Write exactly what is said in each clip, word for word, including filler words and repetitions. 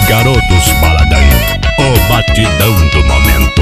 Garotos Baladão, o batidão do momento.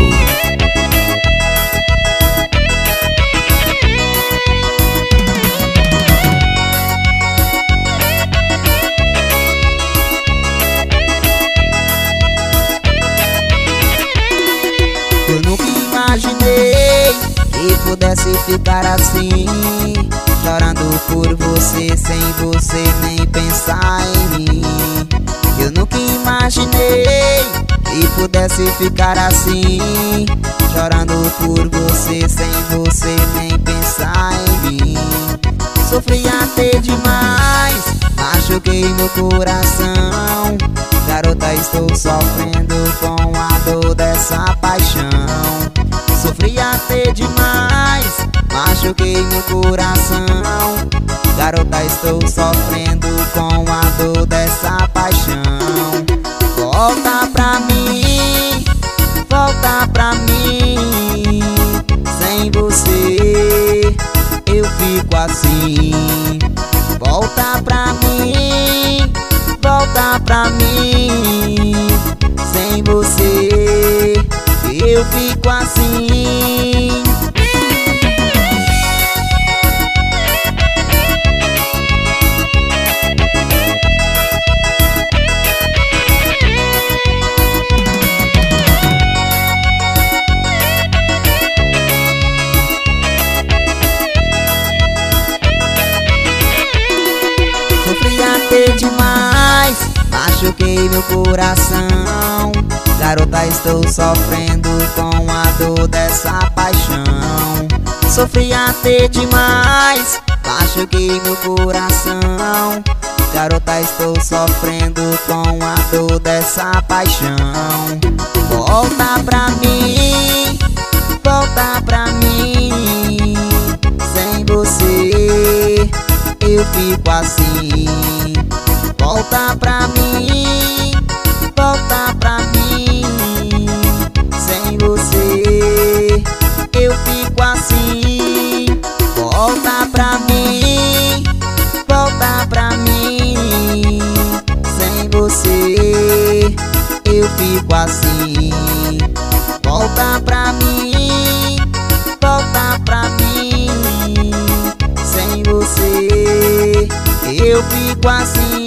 Eu nunca imaginei que pudesse ficar assim, chorando por você, sem você nem pensar em mim. Eu nunca imaginei que pudesse ficar assim, chorando por você, sem você nem pensar em mim. Sofri até demais, machuquei meu coração. Garota, estou sofrendo com a dor dessa paixão. Sofri até demais, machuquei meu coração. Garota, estou sofrendo com a dor dessa paixão. Volta pra mim, volta pra mim. Sem você eu fico assim. Volta pra mim, volta pra mim. Sem você eu fico assim. Sofri até demais, machuquei meu coração. Garota, estou sofrendo com a dor dessa paixão. Sofri até demais, machuquei meu coração. Garota, estou sofrendo com a dor dessa paixão. Volta pra mim, volta pra mim. Sem você eu fico assim. Volta pra mim, volta pra mim. Sem você eu fico assim. Volta pra mim, volta pra mim. Sem você eu fico assim. Volta pra mim, volta pra mim. Sem você eu fico assim.